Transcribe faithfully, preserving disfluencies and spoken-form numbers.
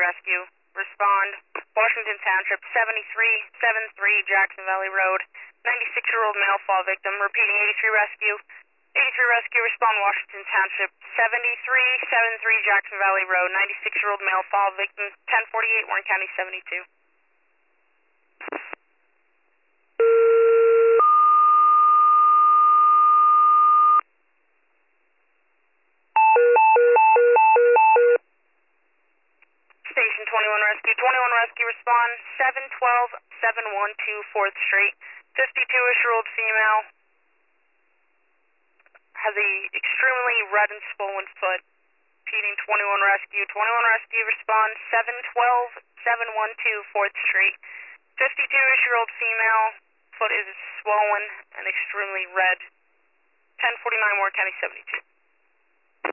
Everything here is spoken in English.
Rescue. Respond. Washington Township, seventy-three seventy-three Jackson Valley Road. ninety-six-year-old male fall victim. Repeating, eighty-three Rescue. eighty-three Rescue, respond Washington Township, seventy-three seventy-three Jackson Valley Road. ninety-six-year-old male fall victim. ten forty-eight Warren County seventy-two. Station twenty-one Rescue. twenty-one Rescue, respond. seven twelve seven one two fourth Street. fifty-two-ish-year-old female. Has a extremely red and swollen foot. Repeating, twenty-one Rescue. twenty-one Rescue, respond. seven twelve seven one two fourth Street. fifty-two-ish-year-old female. Foot is swollen and extremely red. ten forty-nine Warren County seventy-two.